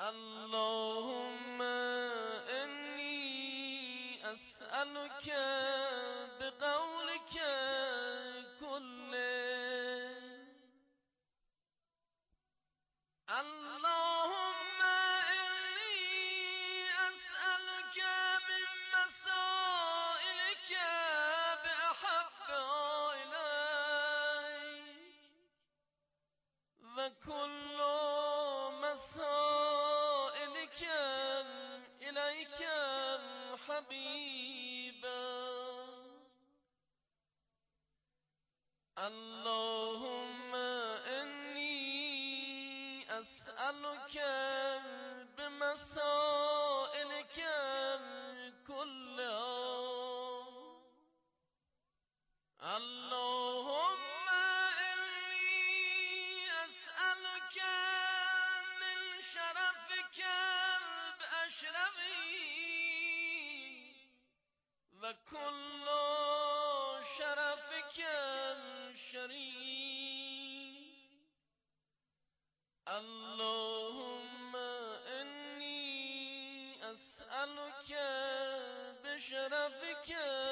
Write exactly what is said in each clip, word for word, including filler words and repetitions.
اللهم إني أسألك بقولك كله اللهم إني أسألك من مسائلك بأحبها إليك وكل مسائلك إليك حبيبا اللهم إني أسألك بمسائلك كلها اللهم إني أسألك من شرفك بأشرفي وكل شرفك شريف اللهم إني أسألك بشرفك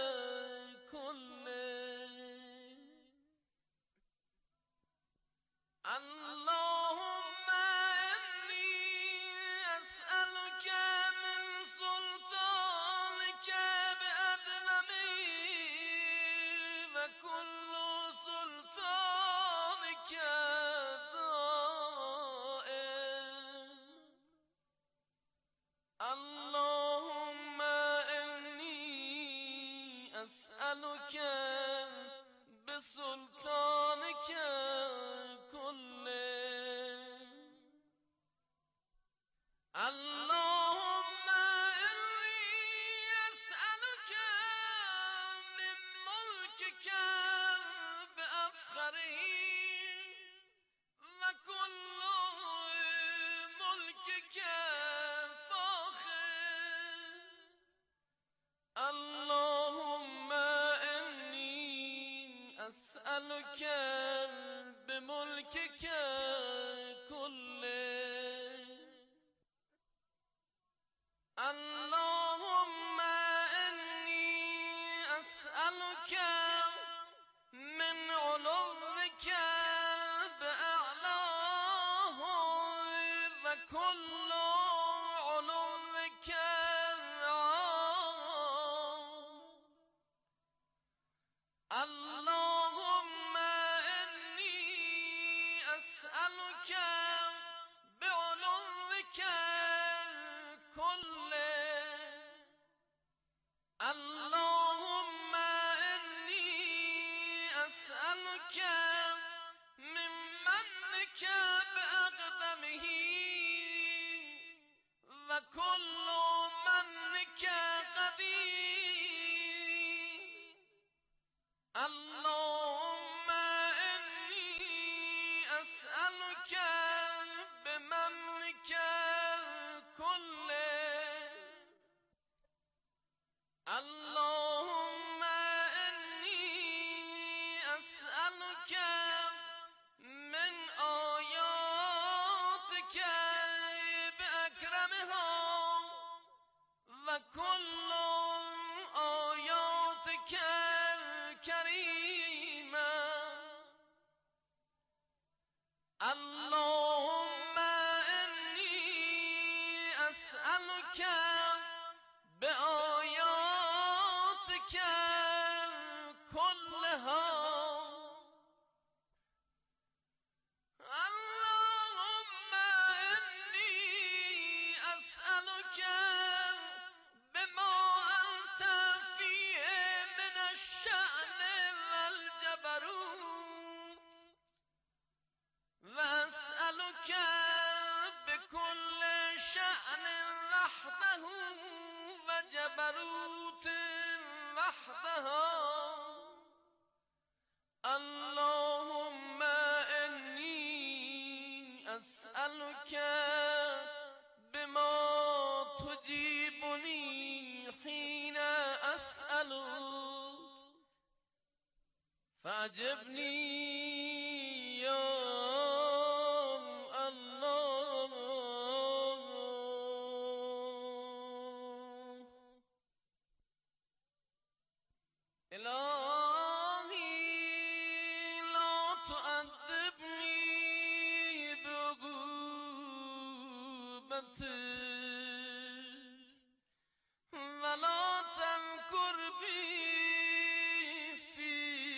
كله اللهم إني أسألك من سلطانك بأدنمي وكل سلطانك اللهم إني أسألك بسلطانك كله اللهم إني أسألك من ملكك بأفخره وكل ملكك اللهم إني أسألك بملكك كله اللهم إني أسألك من علوك بأعلاه وكل علوك اللهم إني أسألك بعلوك كله اللهم إني أسألك من منك بأقدمه وكل منك قدير اللهم إني أسألك بمنك كله اللهم إني أسألك من آياتك بأكرمها وكل آياتك الكريمة اللهم إني أسألك بآياتك كلها اللهم إني أسألك بما أنت فيه من الشأن والجبروت وأسألك بكل شأن وحده وجبروت وحدها اللهم إني أسألك بما تجيبني حين أسألك فأجبني يا الله إلهي لا تؤدبني بعقوبتك ولا تمكر بي في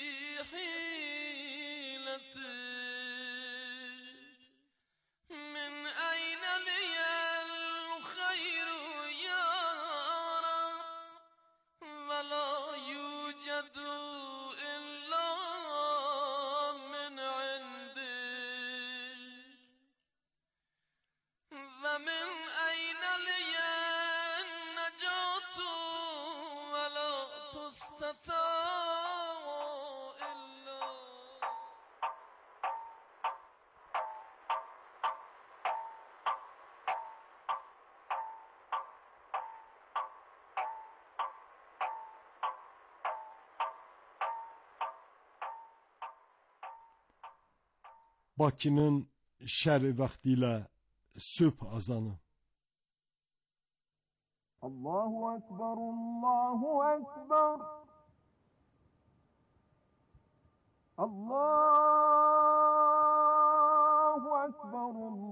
حيلتك من أين لي الخير يا رب ولا يوجد إلا من عندك ومن أين لي النجاة ولا تستطاع إلا Bakının şər vaxtilə sübh azanı. Allahu Ekber, Allahu Ekber. Allahu Ekber,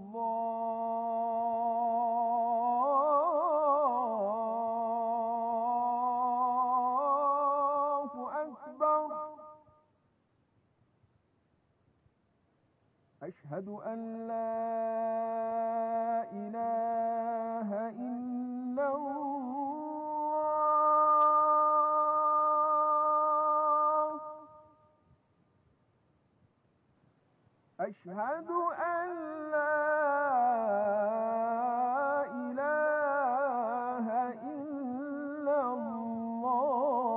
Allahu Ekber. أشهد أن لا إله إلا الله. أشهد أن لا إله إلا الله.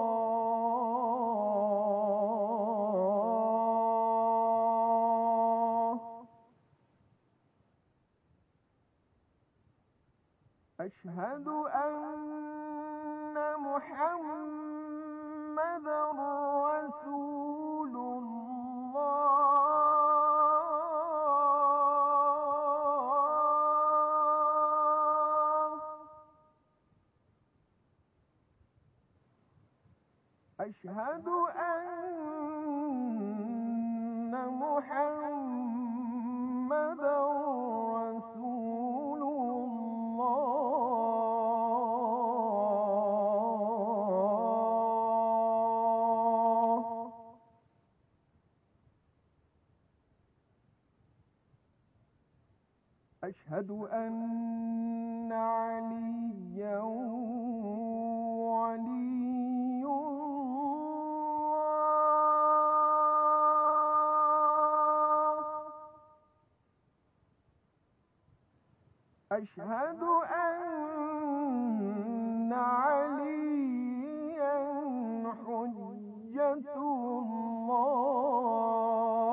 أشهد أن محمدًا رسول الله. أشهد أن محمدًا رسول أشهد أن عليا ولي الله. أشهد أن عليا حجة الله.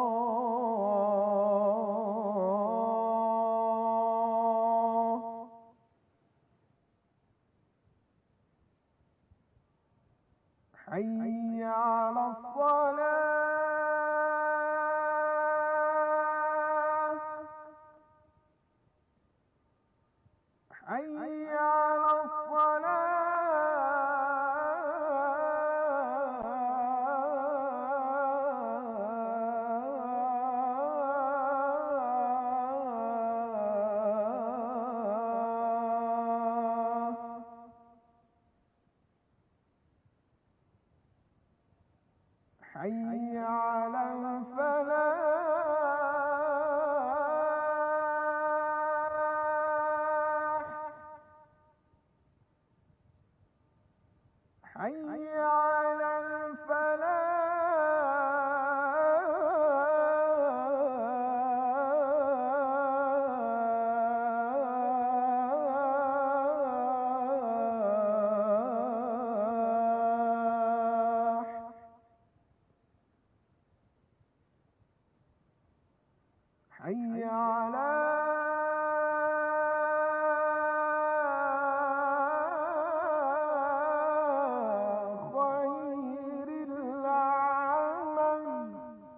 حي على الصلاة. حي على حي على الفلاح. حي على حي على خير العمل.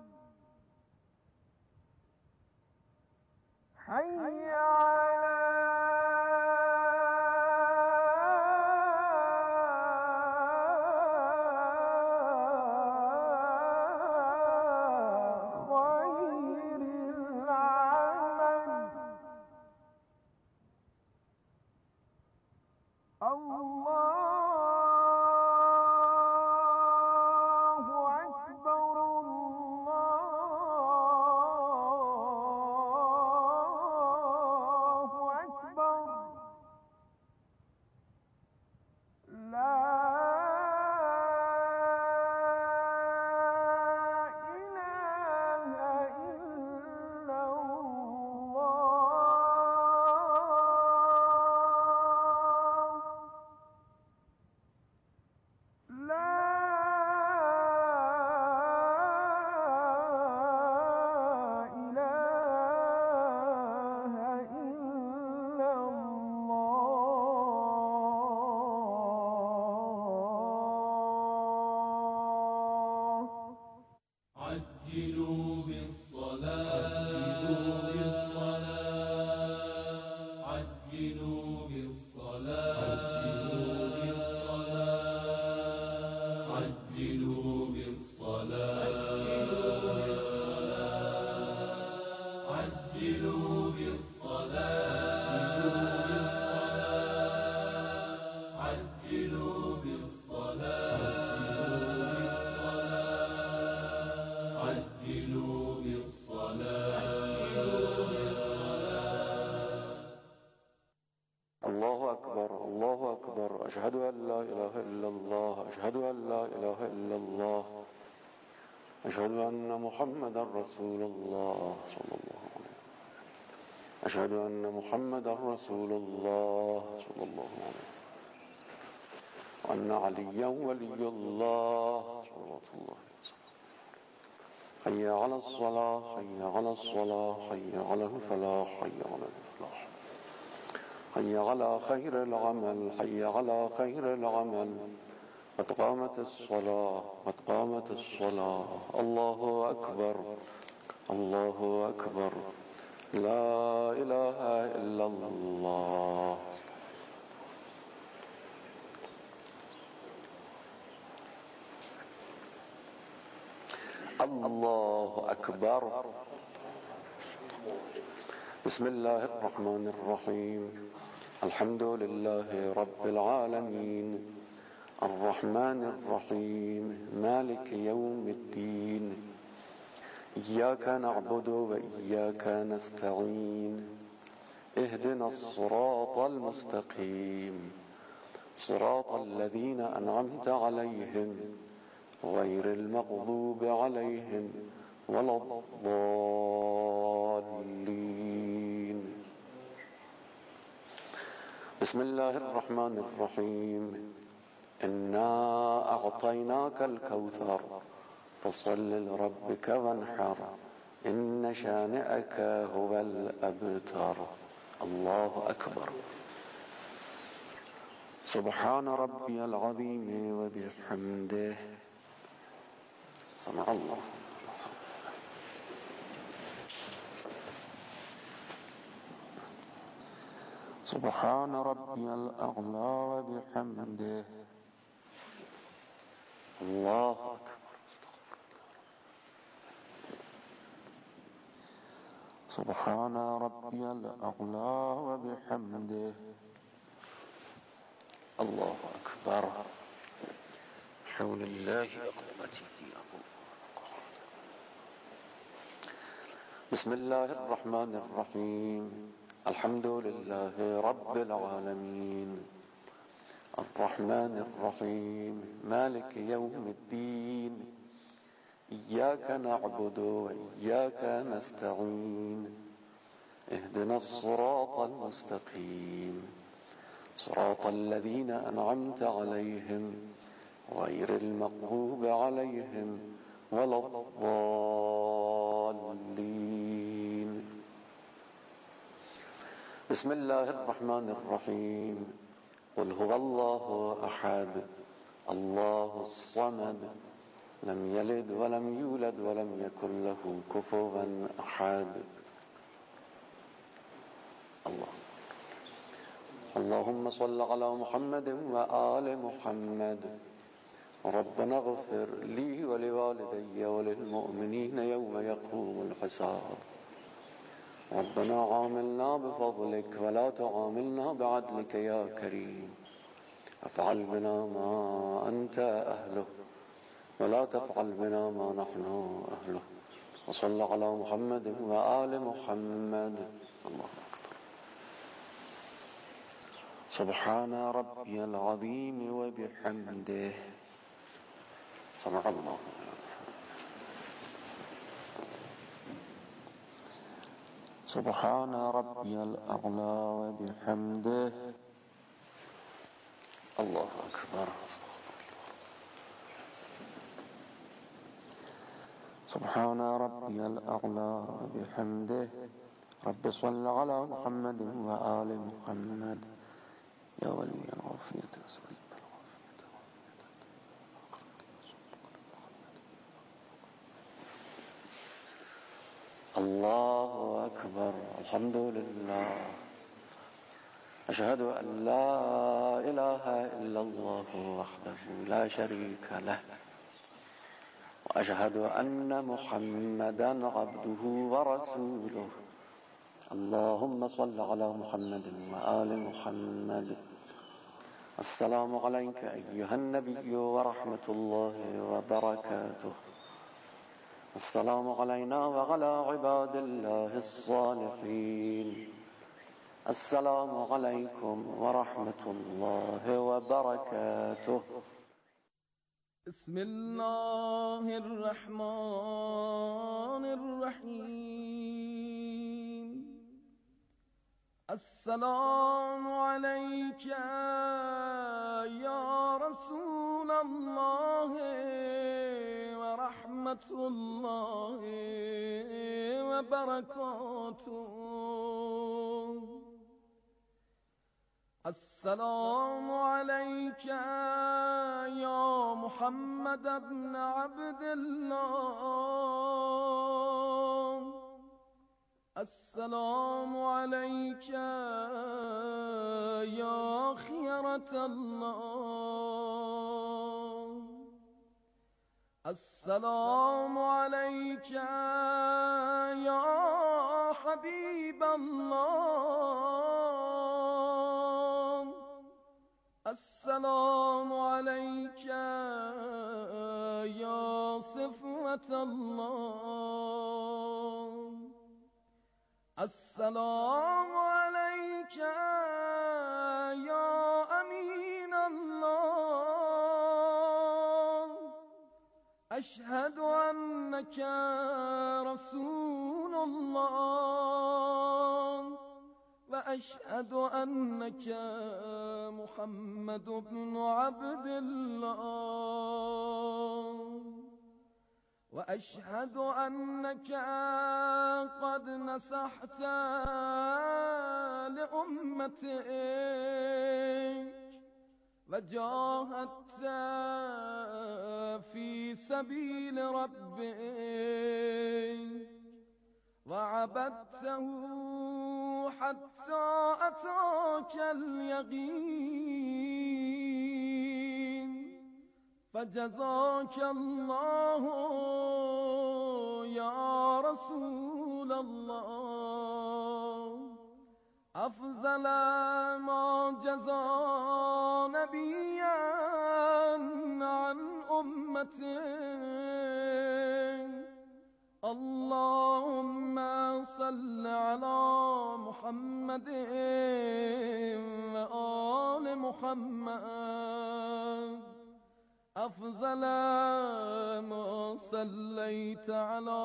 حي على عجلوا بالصلاة عجلوا بالصلاة عجلوا بالصلاة عجلوا بالصلاة عجلوا بالصلاة عجلوا بالصلاة. الله أكبر الله أكبر أشهد أن لا إله إلا الله أشهد أن لا إله إلا الله أشهد أن محمدا رسول الله صلى الله عليه وسلم أشهد أن محمدا رسول الله صلى الله عليه وسلم وأن عليا ولي الله صلى الله عليه وسلم. حي على الصلاة حي على الصلاة حي على الفلاح حي على الفلاح حي على خير العمل حي على خير العمل قد قامت الصلاة قد قامت الصلاة. الله أكبر الله أكبر لا إله إلا الله. الله أكبر. بسم الله الرحمن الرحيم الحمد لله رب العالمين الرحمن الرحيم مالك يوم الدين إياك نعبد وإياك نستعين اهدنا الصراط المستقيم صراط الذين أنعمت عليهم غير المغضوب عليهم ولا الضالين. بسم الله الرحمن الرحيم إنا أعطيناك الكوثر فصل لربك وانحر إن شانئك هو الأبتر. الله أكبر. سبحان ربي العظيم وبحمده. سمع الله. سبحان ربي الأعلى وبحمده. الله أكبر. سبحان ربي الأعلى وبحمده. الله أكبر. حول الله وقوته. بسم الله الرحمن الرحيم الحمد لله رب العالمين الرحمن الرحيم مالك يوم الدين إياك نعبد وإياك نستعين اهدنا الصراط المستقيم صراط الذين أنعمت عليهم غير المغضوب عليهم ولا الضالين. بسم الله الرحمن الرحيم قل هو الله أحد الله الصمد لم يلد ولم يولد ولم يكن له كفوا أحد. الله اللهم صل على محمد وآل محمد. ربنا اغفر لي ولوالدي وللمؤمنين يوم يقوم الحساب. ربنا عاملنا بفضلك ولا تعاملنا بعدلك يا كريم. افعل بنا ما أنت أهله ولا تفعل بنا ما نحن أهله. وصل على محمد وآل محمد. الله أكبر. سبحان ربي العظيم وبحمده. سمع الله. سبحان ربي الأعلى وبحمده. الله أكبر. سبحان ربي الأعلى وبحمده. رب صل على محمد وآل محمد. يا ولي العافية أسأل الله أكبر الحمد لله أشهد أن لا إله إلا الله وحده لا شريك له وأشهد أن محمدا عبده ورسوله اللهم صل على محمد وآل محمد السلام عليك أيها النبي ورحمة الله وبركاته السلام علينا وعلى عباد الله الصالحين السلام عليكم ورحمة الله وبركاته بسم الله الرحمن الرحيم السلام عليك يا رسول الله ورحمة الله وبركاته السلام عليك يا محمد بن عبد الله السلام عليك يا خيرة الله السلام عليك يا حبيب الله السلام عليك يا صفوة الله السلام عليك يا أمين الله أشهد أنك رسول الله وأشهد أنك محمد بن عبد الله وأشهد أنك قد نصحت لأمتك وجاهدت في سبيل ربك وعبدته حتى أتاك اليقين فجزاك الله يا رسول الله أفضل ما جزى نبيا عن أمته اللهم صل على محمد وآل محمد أفضل ما صليت على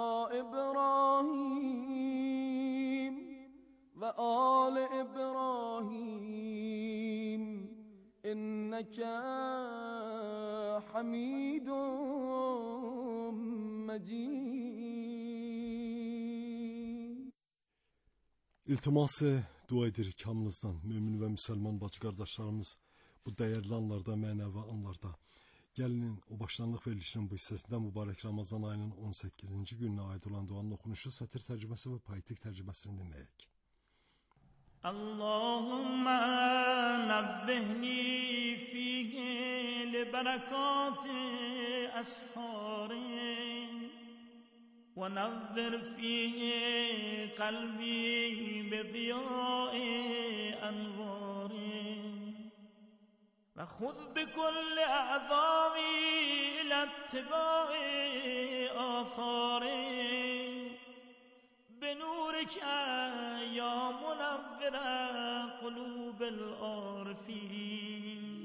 إبراهيم وآل إبراهيم إنك حميد مجيد. İltiması dua edir kamınızdan, mümin ve Müslüman bacı kardeşlerimiz bu değerli anlarda, mənəvi anlarda. Gəlinin o başlanlıq verilişinin bu hissəsində mübarək Ramazan ayının on səkkizinci gününə aid olan duanın okunuşu, sətir tərcüməsi və poetik tərcüməsini dinləyək. Allahumma nabbihni fihi li berekati ashari ونور فيه قلبي بضياء أنواري وخذ بكل أعظامي إلى اتباع آثاري بنورك يا منور قلوب العارفين.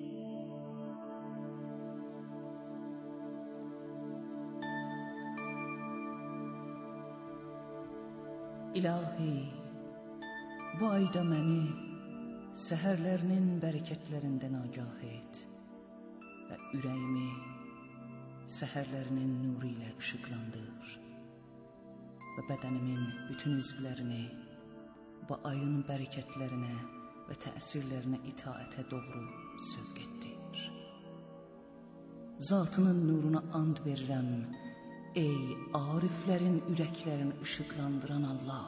İlahi, bu ayda məni səhərlərinin bərəkətlərindən agah et və ürəyimi səhərlərinin nuru ilə işıqlandır və bədənimin bütün üzvlərini bu ayın bərəkətlərinə və təsirlərinə itaətə doğru sövq etdir. Zatının nuruna and verirəm, ey ariflərin ürəklərini ışıqlandıran Allah.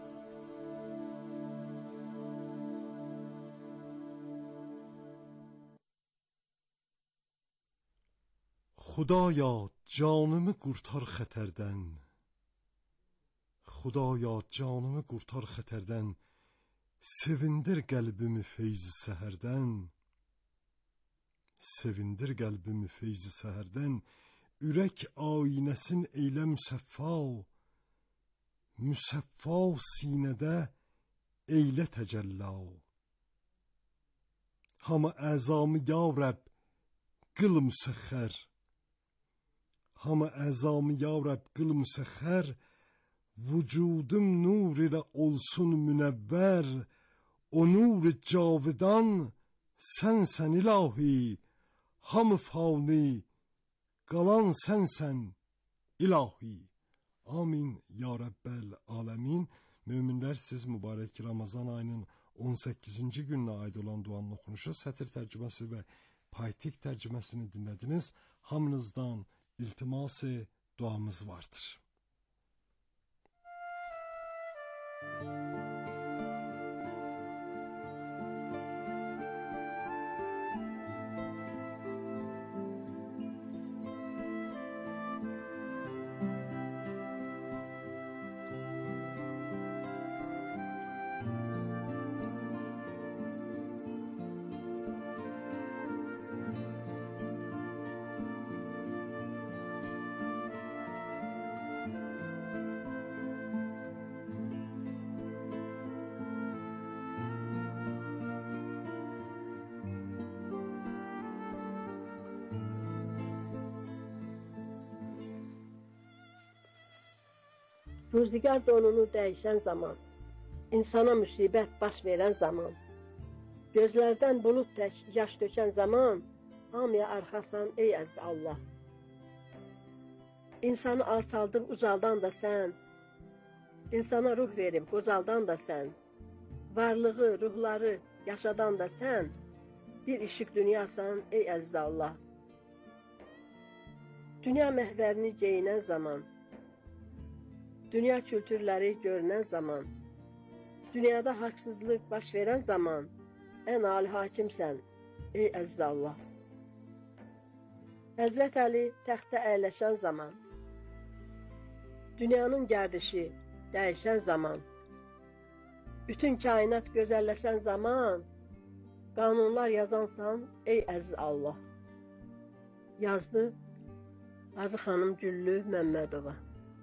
Xudaya canımı qurtar xətərdən, Xudaya canımı qurtar xətərdən, sevindir qəlbimi feyzi səhərdən, sevindir qəlbimi feyzi səhərdən, ürək aynəsin eylə müsəffa, müsəffa sinədə eylə təcəlla. Hamı əzamı ya Rəbb qıl müsəxxər, Hamı əzamı ya Rəbb qıl müsəxxər, vücudum nur ilə olsun münəvvər, o nur cavidan sənsən ilahi, hamı fani, qalan sənsən ilahi. Amin ya Rəbbəl aləmin. Möminlər, siz mübarək Ramazan ayının on səkkizinci gününə aid olan duanın oxunuşu, sətir tərcüməsi və paytik tərcüməsini dinlədiniz. Hamınızdan iltiması duamız vardır. Rüzgar donunu dəyişən zaman, insana müsibət baş verən zaman, gözlərdən bulud tək yaş dökən zaman, hamıya arxasan ey əziz Allah. İnsanı alçaldıb uzaldan da sən, insana ruh verib qocaldan da sən, varlığı, ruhları yaşadan da sən, bir işıq dünyasan ey əziz Allah. Dünya məhvərini geyinən zaman, dünya kültürləri görünən zaman, dünyada haqsızlıq baş verən zaman, ən ali hakimsən, ey əziz Allah. Həzrət Əli təxtə əyləşən zaman, dünyanın gərdişi dəyişən zaman, bütün kainat gözəlləşən zaman, qanunlar yazansan, ey əziz Allah. Yazdı Hacı xanım Güllü Məmmədova.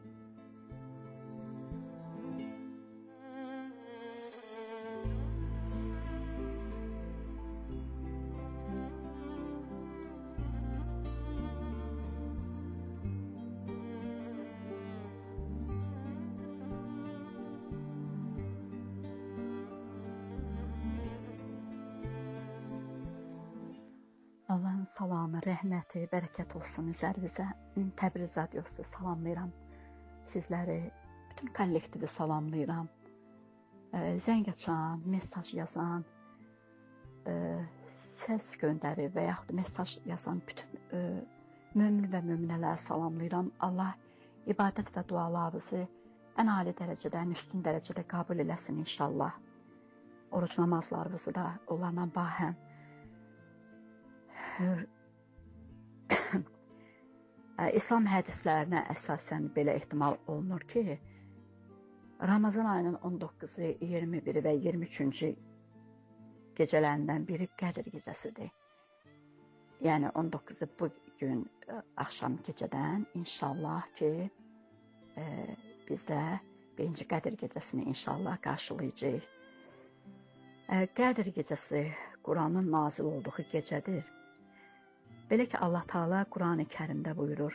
Allahın salamı, rəhməti, bərəkət olsun üzərinizə. Təbriz radiosu salamlayıram sizləri, bütün kollektivi salamlayıram. Zəng açan, mesaj yazan, səs göndəri və yaxud mesaj yazan bütün mömin və möminələri salamlayıram. Allah ibadət və dualarınızı ən ali dərəcədə, ən üstün dərəcədə qəbul eləsin inşallah. Oruc namazlarınızı da onlarla bahəm. İslam hədislərinə əsasən belə ehtimal olunur ki, Ramazan ayının on doqquzu, iyirmi biri və iyirmi üçüncü gecələrindən biri Qədir gecəsidir. Yəni on doqquzu bu gün axşam gecədən inşallah ki, e, biz də birinci Qədir gecəsini inşallah qarşılayacağıq. E, Qədir gecəsi Quranın nazil olduğu gecədir. Belə ki, Allah Teala Quran-ı Kərimdə buyurur.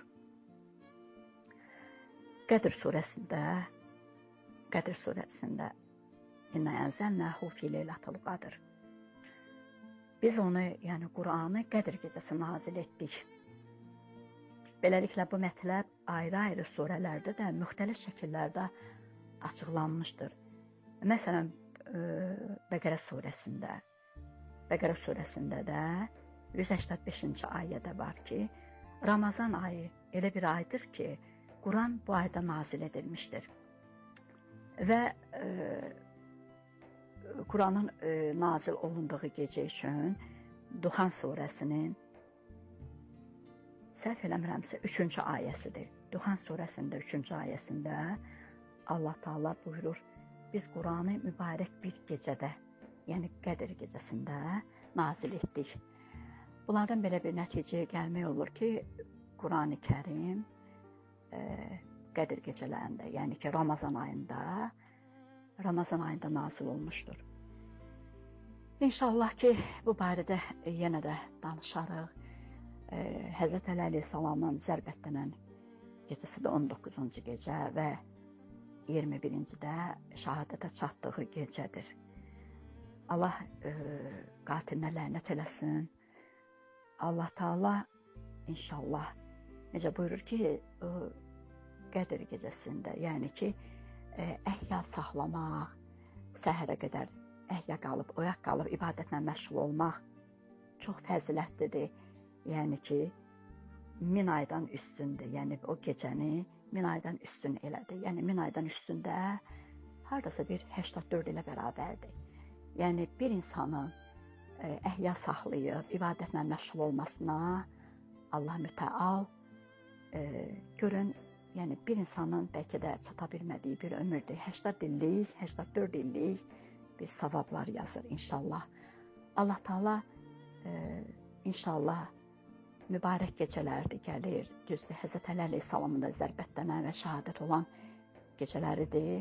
Qədr surəsində, Qədr surəsində İnnə ənzəlnəhu fī leylətil qadr. Biz onu, yəni Quranı Qədr gecəsi nazil etdik. Beləliklə bu mətləb ayrı-ayrı surələrdə də müxtəlif şəkillərdə açıqlanmışdır. Məsələn, Bəqərə surəsində, Bəqərə surəsində də yüz səksən beşinci ayədə var ki, Ramazan ayı elə bir aydır ki, Quran bu ayda nazil edilmişdir. Və e, Quranın e, nazil olunduğu gecə üçün Duhan surəsinin səhv eləmirəmsə üçüncü ayəsidir. Duhan surəsində üçüncü ayəsində Allah Taala buyurur, biz Quranı mübarək bir gecədə, yəni Qədr gecəsində nazil etdik. Bunlardan belə bir nəticəyə gəlmək olur ki, Quran-ı Kərim e, Qədr gecələrində, yəni ki, Ramazan ayında, Ramazan ayında nazil olmuşdur. İnşallah ki, bu barədə yenə də danışarıq. E, Həzrət Əli əleyhissalamın zərbətlənən gecəsi də on doqquzuncu gecə və iyirmi birincidə şəhadətə çatdığı gecədir. Allah e, qatilinə lənət eləsin. Allah Taala inşallah necə buyurur ki, e, Qədr gecəsində, yəni ki, e, əhya saxlamaq, səhərə qədər əhya qalıb, oyaq qalıb, ibadətlə məşğul olmaq çox fəzilətlidir. Yəni ki, min aydan üstündür. Yəni o gecəni min aydan üstün elədi. Yəni min aydan üstündə hardasa bir səksən dörd ilə bərabərdir. Yəni bir insanın e, əhya saxlayıb, ibadətlə məşğul olmasına Allah mütəal e, görün, yəni bir insanın bəlkə də çata bilmədiyi bir ömürdür. səksən illik, səksən dörd illik bir savablar yazır inşallah. Allah Taala e, inşallah mübarək gecələrdir, gəlir. Düzdür, Həzrət Əli əleyhissalamın da zərbətlənən və şəhadət olan gecələridir.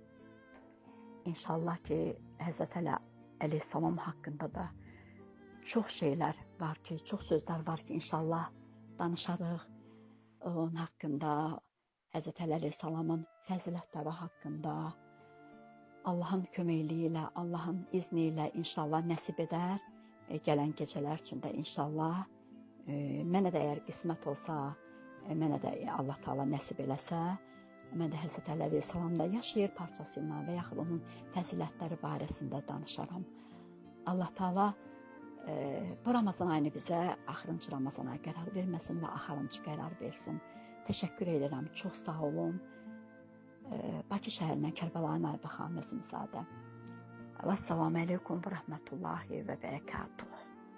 İnşallah ki, Həzrət Əli əleyhissalam haqqında da çox şeylər var ki, çox sözlər var ki, inşallah danışarıq. Onun haqqında, Həzrət Əli əleyhissalamın fəzilətləri haqqında, Allahın köməkliyi ilə, Allahın izni ilə inşallah nəsib edər. E, gələn gecələr üçün də inşallah e, mənə də əgər qismət olsa, e, mənə də Allah Taala nəsib eləsə, mən də Həzrət Əli əleyhissalamda yaşayır parçası ilə və yaxud onun fəzilətləri barəsində danışaram. Allah Taala e, bu Ramazan ayını bizə axırıncı Ramazan ayı qərar verməsin və axırıncı qərar versin. Təşəkkür edirəm, çox sağ olun. E, Bakı şəhərindən Kərbəlayı Naibə xanım Nəsimzadə. Vəssalamu aleykum və rəhmətullahi və bərəkatuhu.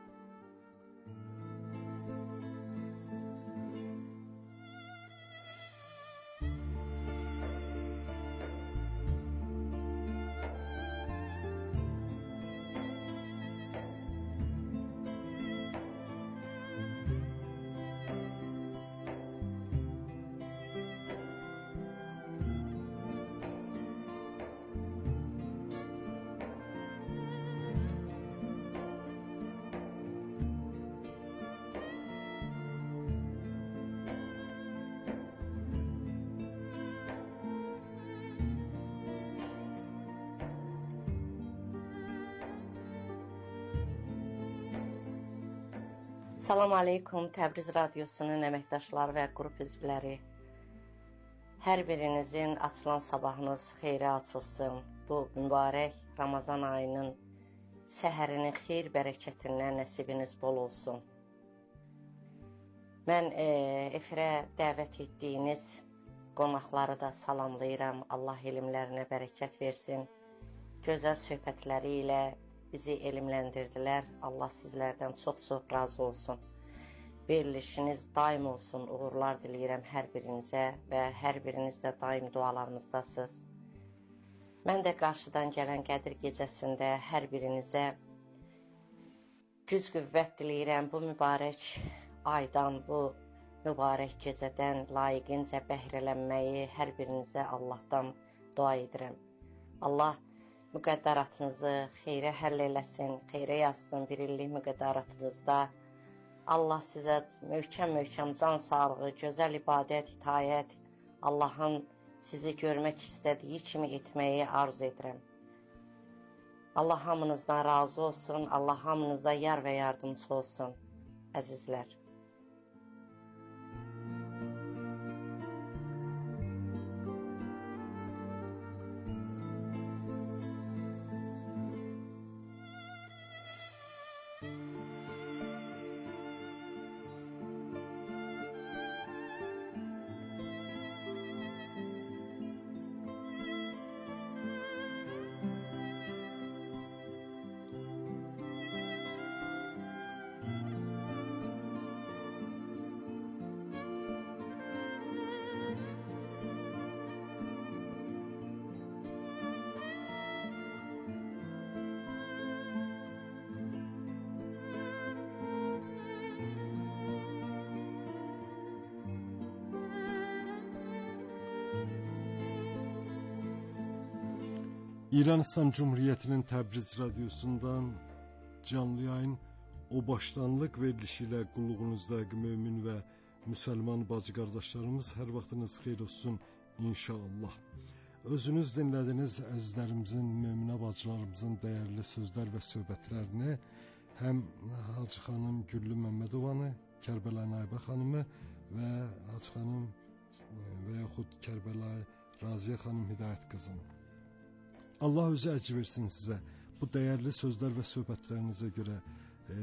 Salam aleykum Təbriz Radiosunun əməkdaşları və qrup üzvləri. Hər birinizin açılan sabahınız xeyrə açılsın. Bu mübarək Ramazan ayının səhərinin xeyir bərəkətindən nəsibiniz bol olsun. Mən e, efirə dəvət etdiyiniz qonaqları da salamlayıram. Allah elmlərinə bərəkət versin. Gözəl söhbətləri ilə bizi elmləndirdilər. Allah sizlərdən çox-çox razı olsun. Verilişiniz daim olsun. Uğurlar diləyirəm hər birinizə və hər biriniz də daim dualarımızdasınız. Mən də qarşıdan gələn Qədir gecəsində hər birinizə güc qüvvət diləyirəm. Bu mübarək aydan, bu mübarək gecədən layiqincə bəhrələnməyi hər birinizə Allahdan dua edirəm. Allah müqəddaratınızı xeyrə həll eləsin, xeyrə yazsın bir illik müqəddaratınızda. Allah sizə möhkəm-möhkəm can sağlığı, gözəl ibadət, itayət, Allahın sizi görmək istədiyi kimi etməyi arzu edirəm. Allah hamınızdan razı olsun, Allah hamınıza yar və yardımcı olsun, əzizlər. İran İslam Cumhuriyeti'nin Təbriz radyosundan canlı yayın o başlanlıq verilişiyle qulluğunuzdaki mümin ve Müslüman bacı kardeşlerimiz her vaxtınız xeyir olsun inşallah. Özünüz dinlediniz əzizlərimizin, müminə bacılarımızın değerli sözler ve söhbətlərini, hem Hacı xanım Güllü Məmmədovanı, Kərbəla Naibə xanımı ve Hacı xanım ve yaxud Kərbəla Raziyə xanım Hidayət qızını. Allah özü əcr versin sizə. Bu değerli sözler ve söhbətlərinizə görə e,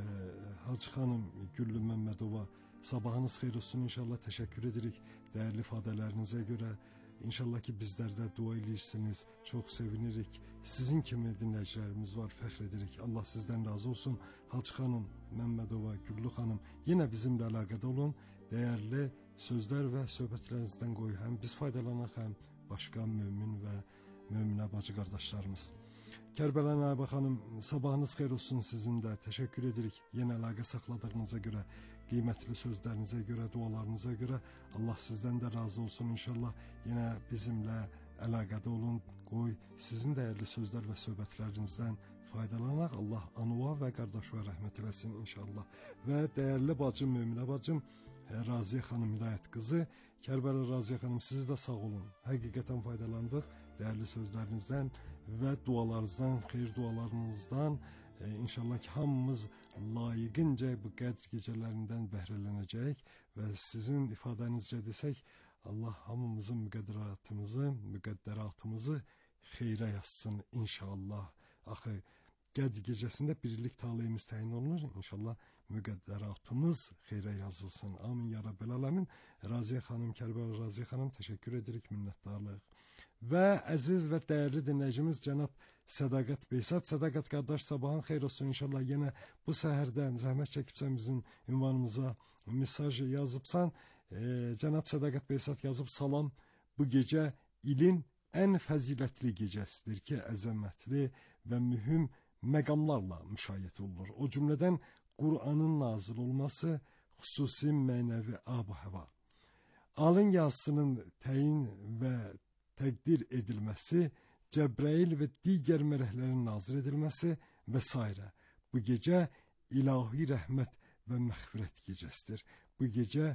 Hacı xanım Güllü Məmmədova, sabahınız xeyir olsun inşallah, teşekkür edirik değerli ifadelerinize göre. İnşallah ki bizler de dua edirsiniz, çok sevinirik. Sizin kimi dinləyicilərimiz var, fəxr edirik. Allah sizden razı olsun. Hacı xanım Məmmədova, Güllü xanım yine bizimle əlaqədə olun. Değerli sözler ve söhbətlərinizdən qoy, hem biz faydalanaq, hem başka mümin ve müminə bacı kardeşlerimiz. Kərbəla Naibə xanım, sabahınız xeyir olsun sizin de. Teşekkür edirik. Yine əlaqə saxladığınıza göre, kıymetli sözlerinize göre, dualarınıza göre Allah sizden de razı olsun inşallah. Yine bizimle əlaqədə olun, qoy sizin değerli sözler ve söhbətlerinizden faydalanaq. Allah anuva ve kardeş ve rəhmət eləsin inşallah. Ve değerli bacım, müminə bacım Raziyə xanım Hidayət qızı, Kərbəla Raziyə xanım, siz de sağ olun. Həqiqətən faydalandık değerli sözlerinizden ve dualarınızdan, xeyir dualarınızdan. Ee, İnşallah ki hamımız layıkınca bu qədr gecələrindən bəhrələnəcək və sizin ifadənizcə desək, Allah hamımızın müqəddəratımızı, müqəddəratımızı xeyrə yazsın inşallah. Axı qədr gecəsində birlik taleyimiz təyin olunur. İnşallah müqəddəratımız xeyrə yazılsın. Amin ya Rabbel Alemin. Raziyə xanım, Kərbəla Raziyə xanım, teşekkür edirik, minnətdarlıq. Və əziz və dəyərli dinləyicimiz cənab Sədaqət Beysat. Sədaqət qardaş, sabahın xeyir olsun inşallah. Yenə bu səhərdən zəhmət çəkibsən bizim ünvanımıza mesaj yazıbsan. E, cənab Sədaqət Beysat yazıb, salam, bu gecə ilin ən fəzilətli gecəsidir ki, əzəmətli və mühüm məqamlarla müşayiət olunur. O cümlədən Qur'anın nazil olması, xüsusi mənəvi ab-ı hava, alın yazısının təyin və təqdir edilməsi, Cəbrəil və digər mələklərin nazil edilməsi və s. Bu gecə ilahi rəhmət və məğfirət gecəsidir. Bu gecə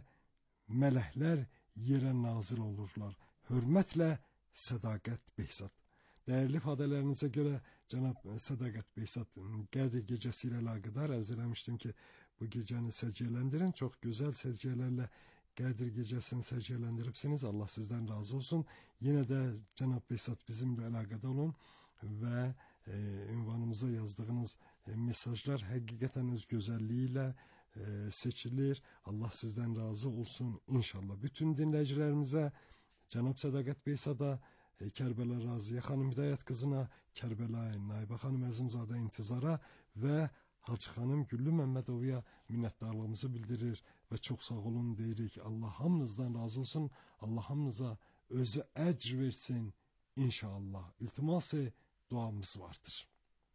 mələklər yerə nazil olurlar. Hörmətlə Sədaqət Beysat. Değerli ifadələrinizə görə cənab Sədaqət Beysat, Qədir gecəsi ilə əlaqədar ərz eləmişdim ki, bu gecəni səciyyələndirin. Çox gözəl səciyyələrlə Qədir gecəsini səciyyələndiribsiniz. Allah sizden razı olsun. Yine de cənab Beysat bizimle əlaqədə olun və e, ünvanımıza yazdığınız e, mesajlar həqiqətən öz gözəlliyi ilə e, seçilir. Allah sizden razı olsun inşallah. Bütün dinləyicilərimizə, cənab Sədaqət Beysada, e, Kərbəla Raziyə xanım Hidayət qızına, Kərbəla Naibə xanım Əzimzadə intizara və Hacı xanım Güllü Məmmədovaya minnətdarlığımızı bildirir ve çok sağ olun deyirik. Allah hamınızdan razı olsun. Allah hamınıza özü əcr versin inşallah. İltiması duamız vardır.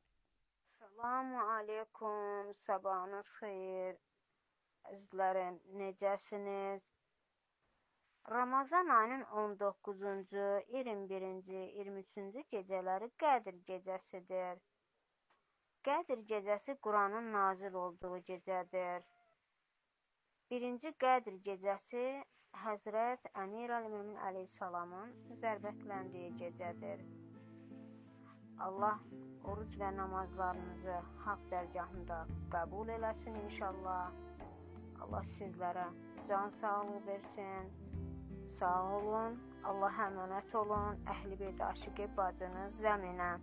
Selamu aleyküm, sabahınız xeyir. Əzizlərim, necəsiniz? Ramazan ayının on doqquzuncu, iyirmi birinci, iyirmi üçüncü gecələri Qədir gecəsidir. Qədir gecəsi Quranın nazil olduğu gecədir. Birinci Qədir gecəsi Həzrət Əmir Əl-Mömin Əleyhisselamın zərbətləndiyi gecədir. Allah oruc və namazlarınızı haqq dərgahında qəbul eləsin inşallah. Allah sizlərə can sağlığı versin. Sağ olun, Allah'a əmanət olun. Əhl-i Beyt aşiqi bacınız Zəminə.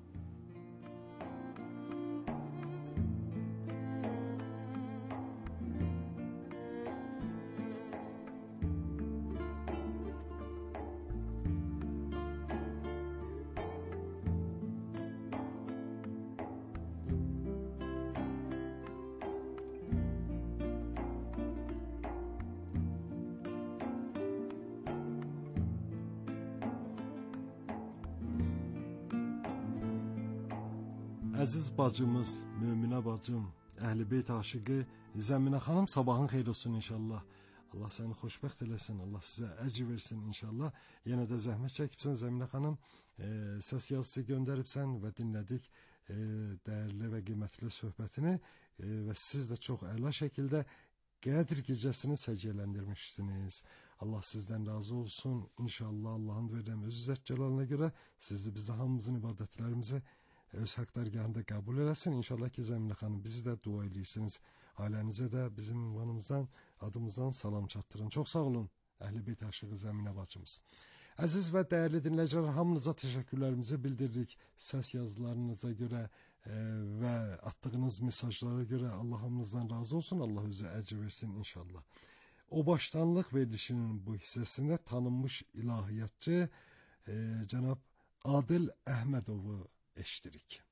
Əziz bacımız, müminə bacım, Əhl-i Beyt aşıqı Zəminə xanım, sabahın xeyir olsun inşallah. Allah səni xoşbəxt eləsin, Allah sizə əcr versin inşallah. Yenə də zəhmət çəkibsən Zəminə xanım, e, səs yazısı göndəribsən və dinlədik e, dəyərli və qiymətli söhbətini e, və siz də çox əla şəkildə Qədir gecəsini səciyyələndirmişsiniz. Allah sizdən razı olsun. İnşallah Allahın verilən öz izzət cəlalına görə sizi bizə hamımızın ibadətlərimizi öz haqq dərgahında qəbul eləsin. İnşallah ki Zəminə xanım bizi də dua edirsiniz. Ailənizə də bizim ünvanımızdan, adımızdan salam çatdırın. Çox sağ olun Əhl-i Beyt aşığı Zəminə bacımız. Əziz və dəyərli dinləyicilər, hamınıza təşəkkürlərimizi bildiririk. Səs yazılarınıza görə e, və atdığınız mesajlara görə Allah hamınızdan razı olsun. Allah özü əcr versin inşallah. O başdanlıq verilişinin bu hissəsində tanınmış ilahiyyatçı e, cənab Adil Əhmədovu eşdirik.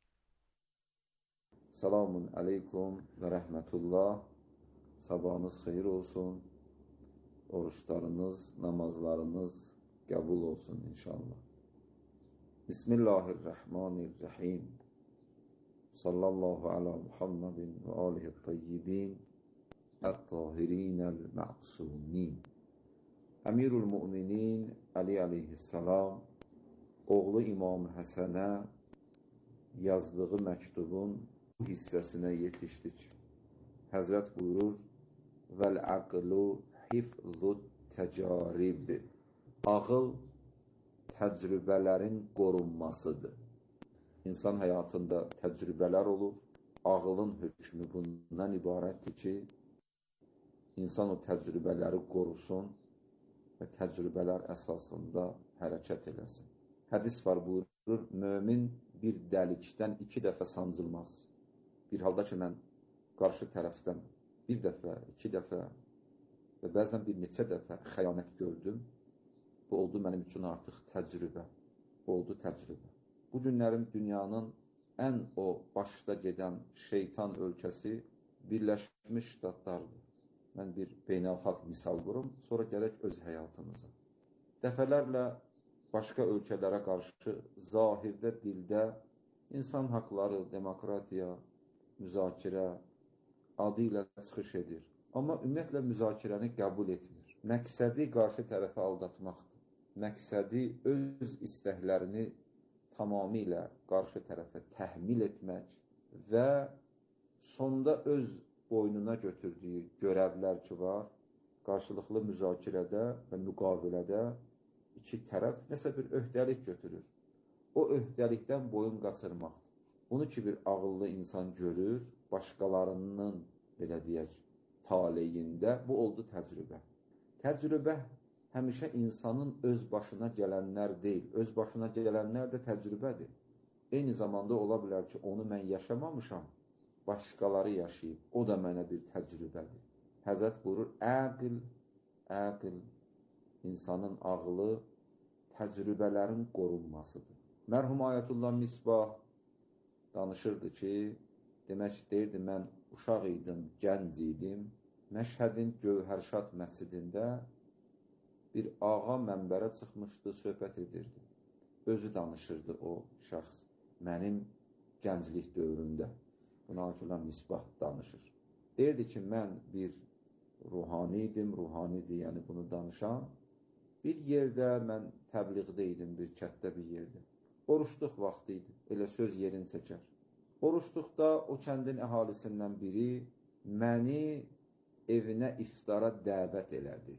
Selamun aleykum və rəhmətullah. Sabahınız xeyir olsun. Oruçlarınız, namazlarınız qəbul olsun inşallah. Bismillahirrahmanirrahim. Sallallahu ala Muhammedin və alihi tayyibin ət-tahirinəl ma'sumin. Əmirul müminin Ali aleyhissalam oğlu İmam Həsənə yazdığı məktubun bu hissəsinə yetişdik. Həzrət buyurur: Vəl-əqlu hifzut təcarib. Ağıl təcrübələrin qorunmasıdır. İnsan həyatında təcrübələr olur. Ağılın hökmü bundan ibarətdir ki, insan o təcrübələri qorusun və təcrübələr əsasında hərəkət eləsin. Hədis var, buyurur, mömin bir dəlikdən iki dəfə sancılmaz. Bir halda ki, mən qarşı tərəfdən bir dəfə, iki dəfə və bəzən bir neçə dəfə xəyanət gördüm. Bu oldu mənim üçün artıq təcrübə. Oldu təcrübə. Bu günlərin dünyanın ən o başda gedən şeytan ölkəsi Birləşmiş Ştatlardır. Mən bir beynəlxalq misal qurum, sonra gələk öz həyatımıza. Dəfələrlə başqa ölkələrə qarşı zahirdə, dildə insan haqları, demokratiya, müzakirə adı ilə çıxış edir. Amma ümumiyyətlə müzakirəni qəbul etmir. Məqsədi qarşı tərəfə aldatmaqdır. Məqsədi öz istəklərini tamamilə qarşı tərəfə təhmil etmək və sonda öz boynuna götürdüyü görəvlər ki var, qarşılıqlı müzakirədə və müqavilədə iki tərəf nəsə bir öhdəlik götürür. O öhdəlikdən boyun qaçırmaqdır. Bunu ki bir ağıllı insan görür, başqalarının, belə deyək, taleyində bu oldu təcrübə. Təcrübə həmişə insanın öz başına gələnlər deyil, öz başına gələnlər də təcrübədir. Eyni zamanda ola bilər ki, onu mən yaşamamışam, başqaları yaşayıb, o da mənə bir təcrübədir. Həzrət buyurur, əqil, əqil, insanın ağlı təcrübələrin qorunmasıdır. Mərhum Ayətullah Misbah danışırdı ki, demək deyirdi, mən uşaq idim, gənc idim, Məşhədin Gövhərşad məscidində bir ağa mənbərə çıxmışdı, söhbət edirdi. Özü danışırdı o şəxs, mənim gənclik dövründə. Buna Ayətullah Misbah danışır. Deyirdi ki, mən bir ruhani idim, ruhanidir, yəni bunu danışan. Bir yerdə mən təbliğdə idim, bir kətdə bir yerdə. Oruçluq vaxtı idi, elə söz yerini çəkər. Oruçluqda o kəndin əhalisindən biri məni evinə iftara dəvət elədi.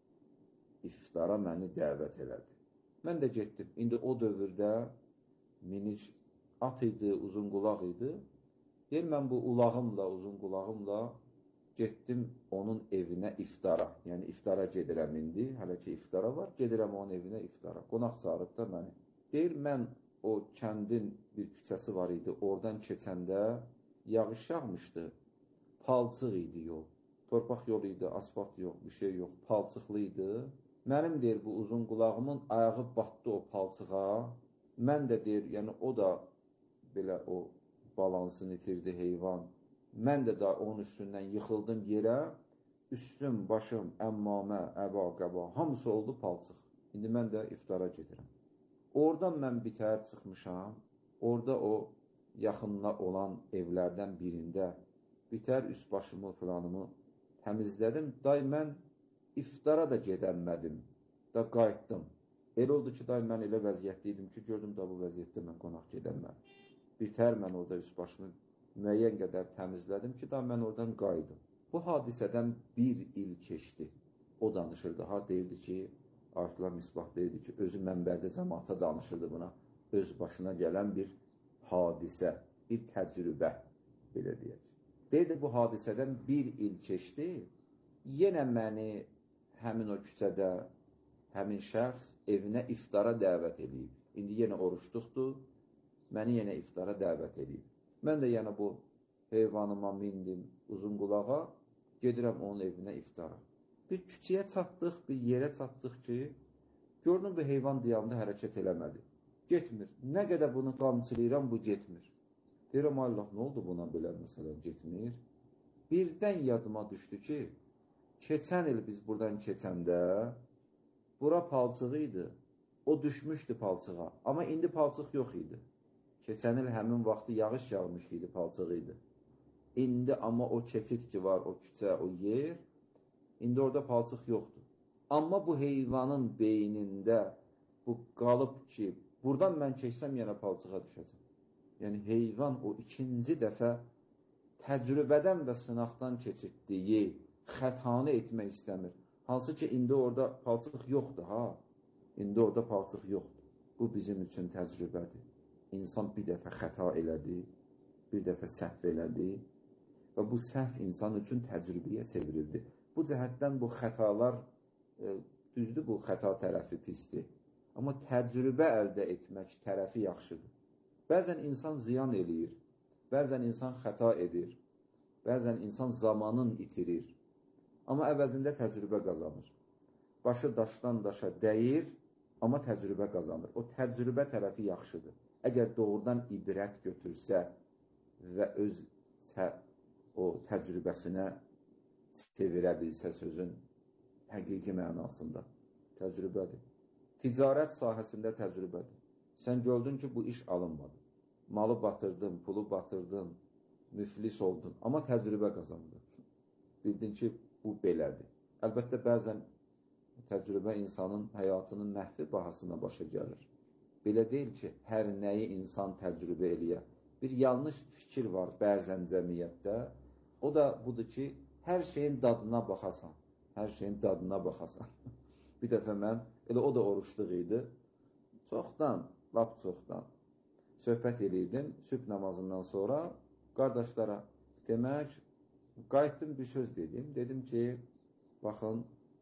İftara məni dəvət elədi. Mən də getdim. İndi o dövrdə minik at idi, uzun qulaq idi. Deyir, mən bu ulağımla, uzun qulağımla getdim onun evinə iftara. Yəni iftara gedirəm indi. Hələ ki iftara var. Gedirəm onun evinə iftara. Qonaq çağırıb da məni. Deyir, mən o kəndin bir küçəsi var idi. Oradan keçəndə yağış yağmışdı. Palçıq idi yol. Torpaq yolu idi, asfalt yox, bir şey yox, palçıqlı idi. Mənim, deyir, bu uzun qulağımın ayağı batdı o palçığa. Mən də, deyir, yəni o da belə o balansını itirdi heyvan. Mən də da onun üstündən yıxıldım yerə. Üstüm, başım, əmmamə, əba, qəba, hamısı oldu palçıq. İndi mən də iftara gedirəm. Oradan mən bitər çıxmışam. Orada o yaxınına olan evlərdən birində bitər üst başımı, filanımı təmizlədim. Day mən iftara da gedənmədim, da qayıtdım. Elə oldu ki, day mən elə vəziyyətli idim ki, gördüm da bu vəziyyətdə mən qonaq gedəmməm. Bir tər mən orada üst başımı müəyyən qədər təmizlədim ki, da mən oradan qayıdım. Bu hadisədən bir il keçdi. O danışırdı. Ha, deyirdi ki, Ayətullah Misbah deyirdi ki, özü mənbərdə cəmaata danışırdı buna. Öz başına gələn bir hadisə, bir təcrübə, belə deyək. Deyirdi, bu hadisədən bir il keçdi. Yenə məni həmin o küçədə, həmin şəxs evinə iftara dəvət edib. İndi yenə oruçluqdur, məni yenə iftara dəvət edib. Mən də yenə bu heyvanıma mindim uzun qulağa, gedirəm onun evinə iftara. Bir küçəyə çatdıq, bir yerə çatdıq ki, gördüm bu heyvan diyamda hərəkət eləmədi. Getmir. Nə qədər bunu qamçılayıram, bu getmir. Deyirəm, Allah, nə oldu buna belə məsələn getmir? Birdən yadıma düşdü ki, keçən il biz buradan keçəndə, bura palçığı idi, o düşmüşdü palçığa, amma indi palçıq yox idi. Keçən il həmin vaxtı yağış yağmış idi, palçığı idi. İndi amma o keçid ki var, o küçə, o yer, indi orada palçıq yoxdur. Amma bu heyvanın beynində bu qalıb ki, buradan mən keçsəm yenə palçığa düşəcəm. Yəni heyvan o ikinci dəfə təcrübədən və sınaqdan keçirdiyi xətanı etmək istəmir. Hansı ki, indi orada palçıq yoxdur, ha? İndi orada palçıq yoxdur. Bu bizim üçün təcrübədir. İnsan bir dəfə xəta elədi, bir dəfə səhv elədi və bu səhv insan üçün təcrübəyə çevrildi. Bu cəhətdən bu xətalar, e, düzdür, bu xəta tərəfi pisdir. Amma təcrübə əldə etmək tərəfi yaxşıdır. Bəzən insan ziyan eləyir, bəzən insan xəta edir, bəzən insan zamanın itirir. Amma əvəzində təcrübə qazanır. Başı daşdan daşa dəyir, amma təcrübə qazanır. O təcrübə tərəfi yaxşıdır. Əgər doğrudan ibrət götürsə və öz o təcrübəsinə çevirə bilsə sözün həqiqi mənasında təcrübədir. Ticarət sahəsində təcrübədir. Sən gördün ki, bu iş alınmadı. Malı batırdın, pulu batırdın, müflis oldun, amma təcrübə qazandın. Bildin ki, bu belədir. Əlbəttə, bəzən təcrübə insanın həyatının məhvi bahasına başa gəlir. Belə deyil ki, hər nəyi insan təcrübə eləyə. Bir yanlış fikir var bəzən cəmiyyətdə. O da budur ki, hər şeyin dadına baxasan. Hər şeyin dadına baxasan. Bir dəfə mən, elə o da oruçluq idi. Çoxdan, lap çoxdan söhbət edirdim sübh namazından sonra qardaşlara. Demək, qayıtdım bir söz dedim. Dedim ki, baxın,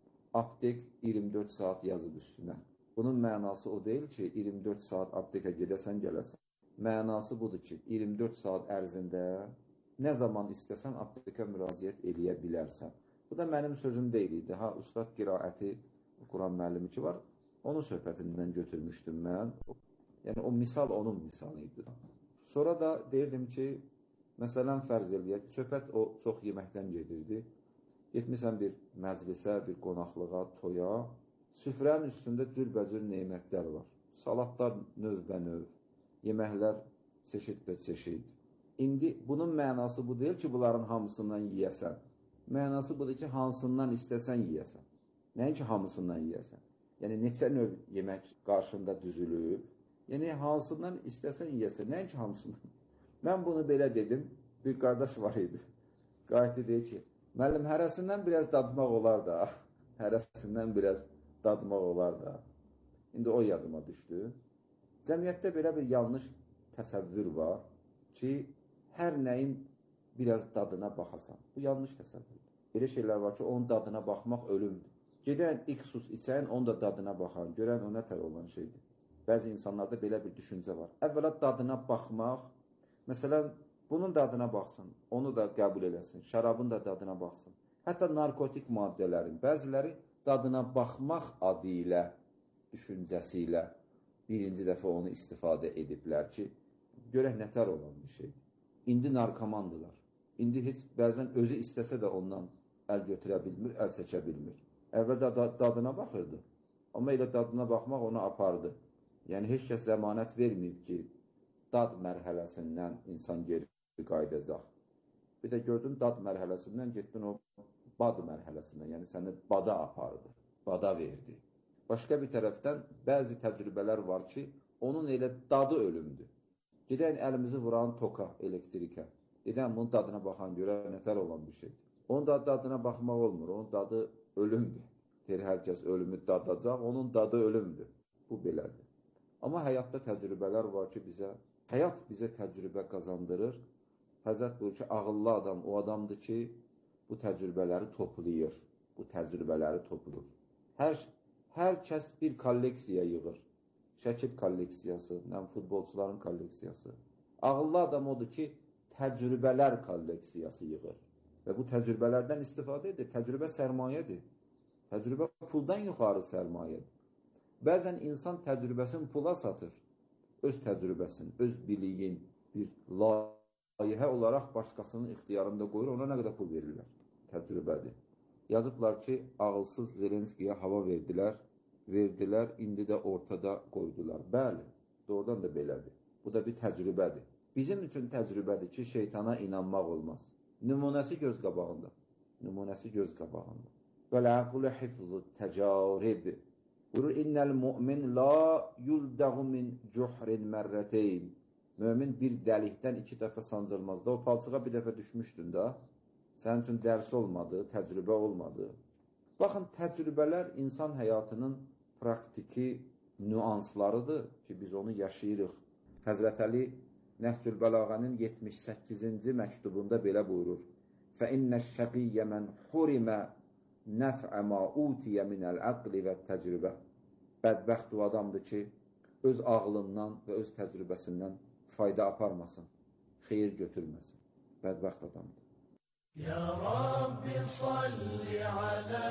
aptek iyirmi dörd saat yazıb üstünə. Bunun mənası o deyil ki, iyirmi dörd saat aptekə gedəsən, gələsən. Mənası budur ki, iyirmi dörd saat ərzində nə zaman istəsən aptekə müraciət eləyə bilərsən. Bu da mənim sözüm deyil idi. Ha, Ustad qiraəti Quran müəllimi ki var, onun söhbətindən götürmüşdüm mən. Yəni, o misal onun misalı idi. Sonra da deyirdim ki, məsələn, fərz eləyək, söhbət o çox yeməkdən gedirdi. Getmirsən bir məclisə, bir qonaqlığa, toya, süfrənin üstündə cürbəcür neymətlər var. Salatlar növbə-növ, yeməklər çeşid-bə-çeşid. İndi bunun mənası bu deyil ki, bunların hamısından yiyəsən. Mənası budur ki, hansından istəsən yiyəsən. Nəyin ki, hamısından yiyəsən. Yəni, neçə növ yemək qarşında düzülüb. Yəni, hansından istəsən yiyəsən. Nəyin ki, hamısından. Mən bunu belə dedim. Bir qardaş var idi. Qayıtdı deyir ki, müəllim, hərəsindən biraz dadmaq olar da. Hərəsindən biraz dadmaq olar da. İndi o yadıma düşdü. Cəmiyyətdə belə bir yanlış təsəvvür var ki, hər nəyin biraz dadına baxasan. Bu yanlış təsəvvürdür. Belə şeylər var ki, onun dadına baxmaq ölümdür. Gedən iksus içən, onun da dadına baxan, görən o nətər olan şeydir. Bəzi insanlarda belə bir düşüncə var. Əvvəla dadına baxmaq, məsələn, bunun dadına baxsın, onu da qəbul eləsin, şərabın da dadına baxsın. Hətta narkotik maddələrin, bəziləri dadına baxmaq adı ilə, düşüncəsi ilə birinci dəfə onu istifadə ediblər ki, görək nətər olan bir şeydir. İndi narkomandılar. İndi heç bəzən özü istəsə də ondan əl götürə bilmir, əl çəkə bilmir. Əvvəldə dadına baxırdı, amma elə dadına baxmaq onu apardı. Yəni, heç kəs zəmanət verməyib ki, dad mərhələsindən insan geri qaydacaq. Bir də gördün, dad mərhələsindən getdin o bad mərhələsindən, yəni səni bada apardı, bada verdi. Başqa bir tərəfdən bəzi təcrübələr var ki, onun elə dadı ölümdür. Gedən əlimizi vuran toka, elektrikə. Edən bunun dadına baxan görə nətər olan bir şeydir. Onun da dadına baxmaq olmur, onun dadı ölümdür. Deyir, hər kəs ölümü dadacaq, onun dadı ölümdür. Bu belədir. Amma həyatda təcrübələr var ki, bizə, həyat bizə təcrübə qazandırır. Həzrət buyur ki, ağıllı adam o adamdır ki, bu təcrübələri toplayır, bu təcrübələri toplayır. Hər, hər kəs bir kolleksiya yığır. Şəkil kolleksiyası, nəm futbolçuların kolleksiyası. Ağıllı adam odur ki, təcrübələr kolleksiyası yığır. Və bu təcrübələrdən istifadə edir. Təcrübə sərmayədir. Təcrübə puldan yuxarı sərmayədir. Bəzən insan təcrübəsini pula satır. Öz təcrübəsini, öz biliyin bir layihə olaraq başqasının ixtiyarında qoyur, ona nə qədər pul verirlər? Təcrübədir. Yazıblar ki, ağılsız Zelenskiyə hava verdilər, verdilər, indi də ortada qoydular. Bəli, doğrudan da belədir. Bu da bir təcrübədir. Bizim üçün təcrübədir ki, şeytana inanmaq olmaz. Nümunəsi göz qabağında. Nümunəsi göz qabağında. وَلَعَقُلُ حِفْظُ تَجَارِبِ Buyurur, İnnəl mu'min la yuldəğu min cuhrin mərrəteyn. Mömin bir dəlikdən iki dəfə sancılmaz da. O palçığa bir dəfə düşmüşdün da. Sənin üçün dərs olmadı, təcrübə olmadı. Baxın, təcrübələr insan həyatının praktiki nüanslarıdır ki, biz onu yaşayırıq. Həzrət Əli Nəhcül Bəlağənin yetmiş səkkizinci məktubunda belə buyurur. فَإِنَّ الشَّقِيَّ مَنْ حُرِمَ نَفْعَ مَا أُوتِيَ مِنَ الْعَقْلِ وَالتَّجْرِبَةِ Bədbəxt o adamdır ki, öz ağlından və öz təcrübəsindən fayda aparmasın, xeyir götürməsin. Bədbəxt adamdır. Ya Rabbi salli ala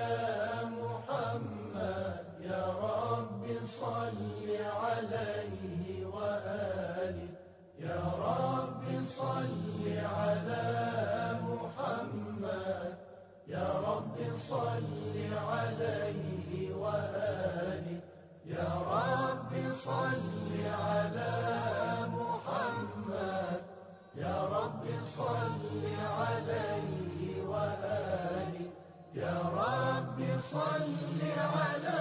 Muhammed, Ya Rabbi salli alayhi və ali. Ya Rabbi salli ala Muhammed, Ya Rabbi salli alayhi və ali. Ya Rabbi salli ala Muhammed, Ya Rabbi salli alayhi və ali. Ya Rabbi salli ala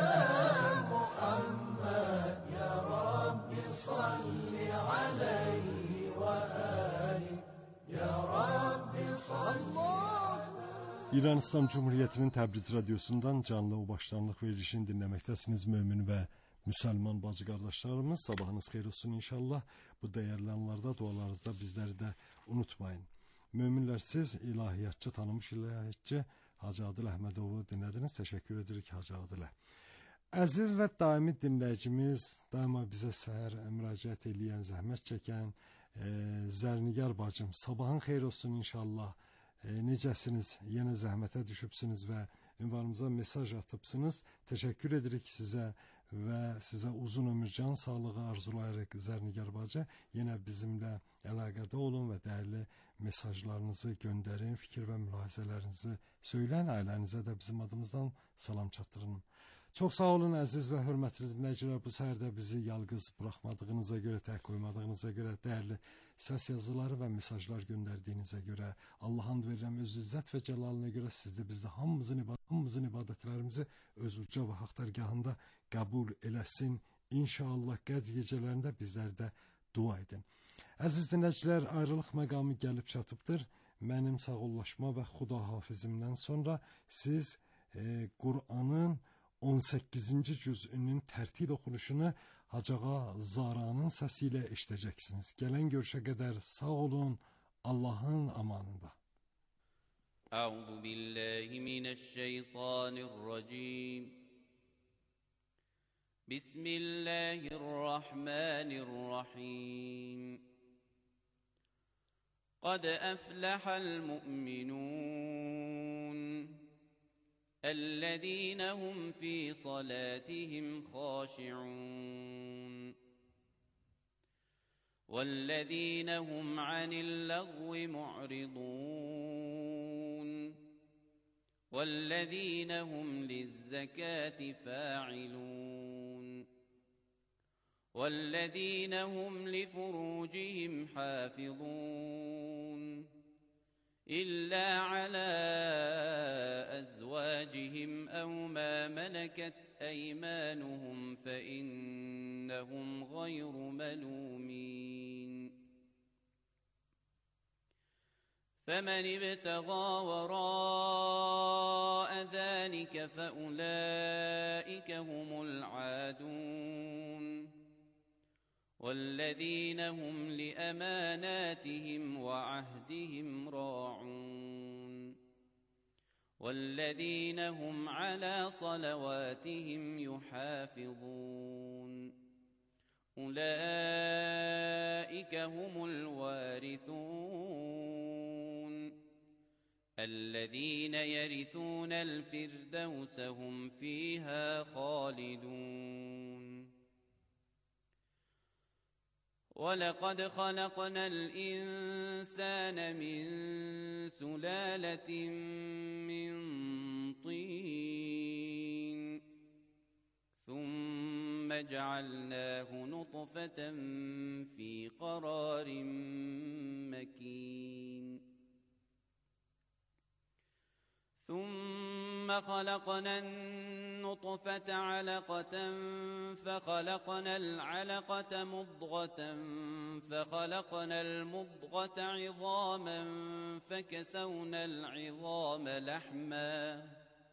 Muhammed, Ya Rabbi salli alayhi və ali. Ya Rabbi salli İran İslam Cumhuriyeti'nin Təbriz Radyosu'ndan canlı o başlanlıq verilişini dinləməkdəsiniz mümin və müsəlman bacı qardaşlarımız. Sabahınız xeyir olsun inşallah. Bu dəyərli anlarda dualarınızda bizləri də unutmayın. Müminlər, siz ilahiyyatçı, tanınmış ilahiyyatçı Hacı Adil Əhmədovu dinlədiniz. Təşəkkür edirik Hacı Adilə. Əziz və daimi dinləyicimiz, daima bizə səhər müraciət eləyən, zəhmət çəkən e, Zərnigar bacım, sabahın xeyir olsun inşallah. E, necəsiniz? Yenə zəhmətə düşübsünüz və ünvanımıza mesaj atıbsınız. Təşəkkür edirik sizə və sizə uzun ömür, can sağlığı arzulayaraq Zərnigar bacı yenə bizimlə əlaqədə olun və dəyərli mesajlarınızı göndərin, fikir və mülahizələrinizi söyləyin, ailənizə də bizim adımızdan salam çatdırın. Çox sağ olun əziz və hörmətli dinləyicilər, bu səhərdə bizi yalqız buraxmadığınıza görə, tək qoymadığınıza görə, dəyərli səs yazıları və mesajlar göndərdiyinizə görə, Allah'ın verirəm öz izzət və cəlalına görə sizi bizdə hamımızın, hamımızın ibadətlərimizi öz uca və haq dərgahında qəbul eləsin. İnşallah qədr gecələrində bizlərdə dua edin. Əziz dinləyicilər, ayrılıq məqamı gəlib çatıbdır. Mənim sağollaşma və xudahafizimdən sonra siz e, Qur'anın on səkkizinci cüzünün tərtil oxunuşunu Hacağa Zara'nın səsiyle eşiteceksiniz. Gelen görüşe kadar sağ olun, Allah'ın amanında. Euzu billahi mineşşeytanirracim. Bismillahirrahmanirrahim. Qad aflahal mu'minun. الذين هم في صلاتهم خاشعون والذين هم عن اللغو معرضون والذين هم للزكاة فاعلون والذين هم لفروجهم حافظون إلا على أزواجهم أو ما ملكت أيمانهم فإنهم غير ملومين فمن ابتغى وراء ذلك فأولئك هم العادون والذين هم لأماناتهم وعهدهم راعون والذين هم على صلواتهم يحافظون أولئك هم الوارثون الذين يرثون الفردوس هم فيها خالدون ولقد خلقنا الإنسان من سلالة من طين ثم جعلناه نطفة في قرار مكين ثم خلقنا النطفة علقة فخلقنا العلقة مضغة فخلقنا المضغة عظاما فكسونا العظام لحما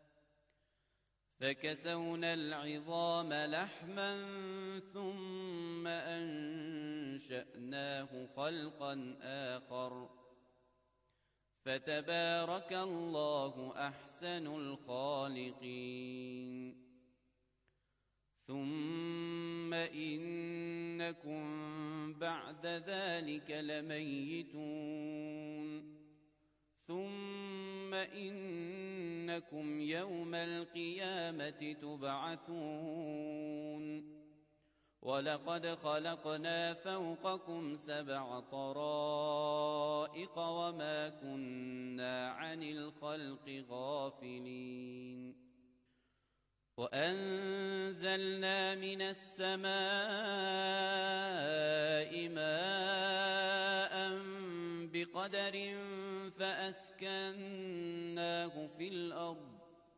فكسونا العظام لحما ثم أنشأناه خلقا آخر فتبارك الله أحسن الخالقين ثم إنكم بعد ذلك لميتون ثم إنكم يوم القيامة تبعثون ولقد خلقنا فوقكم سبع طرائق وما كنا عن الخلق غافلين وأنزلنا من السماء ماء بقدر فأسكناه في الأرض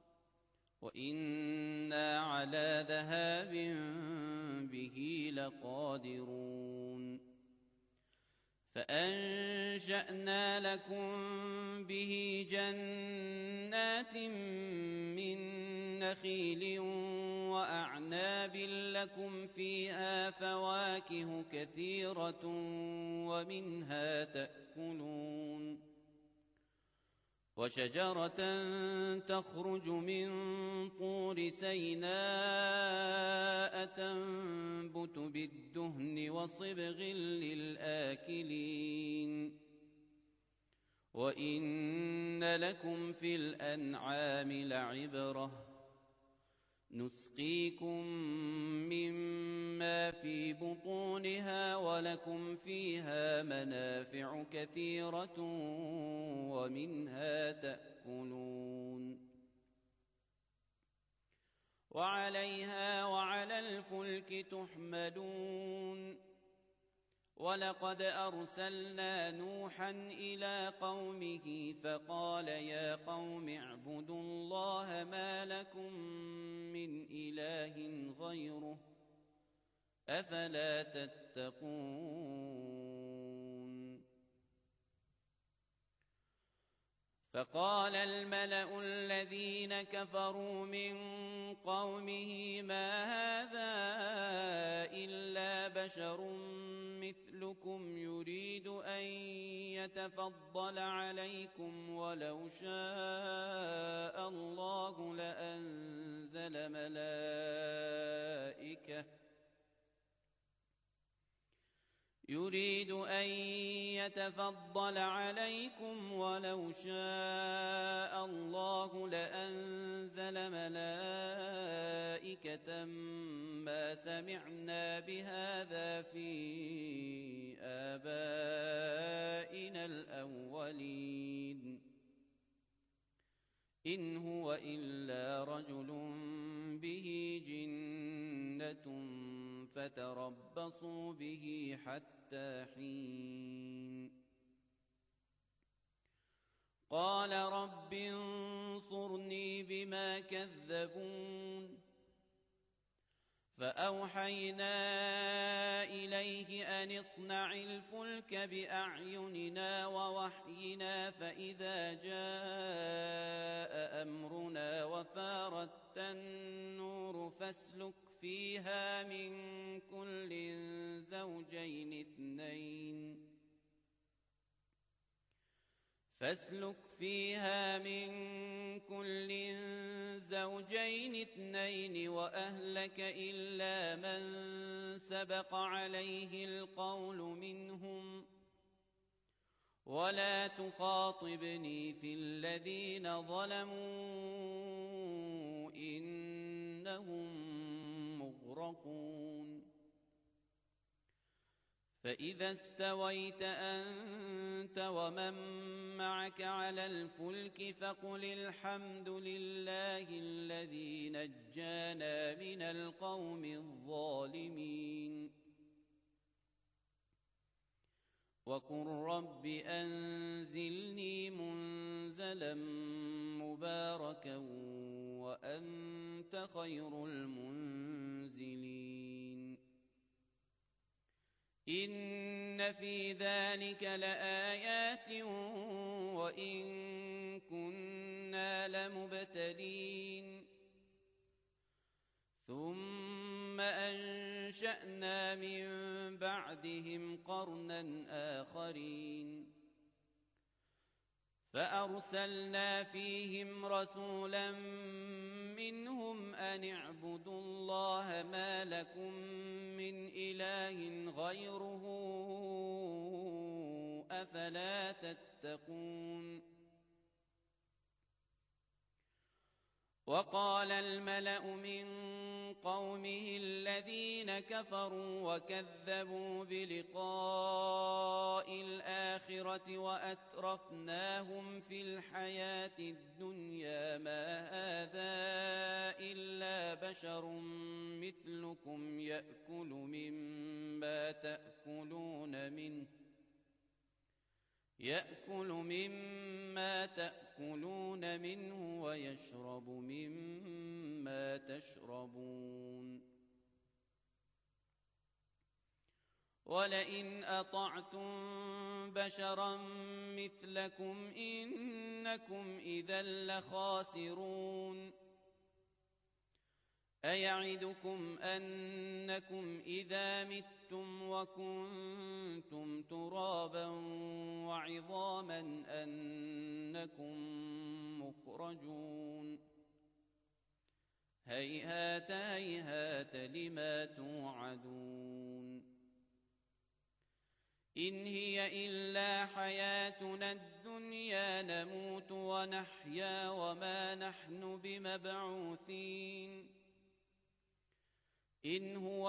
وإنا على ذهاب به لقادرون فأنشأنا لكم به جنات من نخيل وأعناب لكم فيها فواكه كثيرة ومنها تأكلون وشجرة تخرج من طور سيناء تنبت بالدهن وصبغ للآكلين وإن لكم في الأنعام لعبرة نسقيكم مما في بطونها ولكم فيها منافع كثيرة ومنها تأكلون وعليها وعلى الفلك تحملون ولقد أرسلنا نوحا إلى قومه فقال يا قوم اعبدوا الله ما لكم من إله غيره أفلا تتقون فقال الملأ الذين كفروا من قومه ما هذا إلا بشر مثلكم يريد أن يتفضل عليكم ولو شاء الله لأنزل ملائكة يريد أن يتفضل عليكم ولو شاء الله لأنزل ملائكة ما سمعنا بهذا في آبائنا الأولين إن هو إلا رجل به جنة فتربصوا به حتى حين قال رب انصرني بما كذبون فأوحينا إليه أن اصنع الفلك بأعيننا ووحينا فإذا جاء أمرنا وفارت النور فاسلك فيها من كل زوجين اثنين فاسلك فيها من كل زوجين اثنين وأهلك إلا من سبق عليه القول منهم ولا تخاطبني في الذين ظلموا إنهم مغرقون فإذا استويت أنت ومن معك على الفلك فقل الحمد لله الذي نجانا من القوم الظالمين وقل رب أنزلني منزلا مباركا وأنت خير المنزلين إن في ذلك لآيات وإن كنا لمبتلين ثم أنشأنا من بعدهم قرنا آخرين فأرسلنا فيهم رسولا منهم أن اعبدوا الله ما لكم من إله غيره أفلا تتقون وقال الملأ من قومه الذين كفروا وكذبوا بلقاء الآخرة وأترفناهم في الحياة الدنيا ما هذا إلا بشر مثلكم يأكل مما تأكلون منه يأكل مما تأكلون منه ويشرب مما تشربون ولئن أطعتم بشرا مثلكم إنكم إذا لخاسرون أيعدكم أنكم إذا متم وكنتم ترابا وعظاما أنكم مخرجون هيهات هيهات لما توعدون إن هي إلا حياتنا الدنيا نموت ونحيا وما نحن بمبعوثين إن هو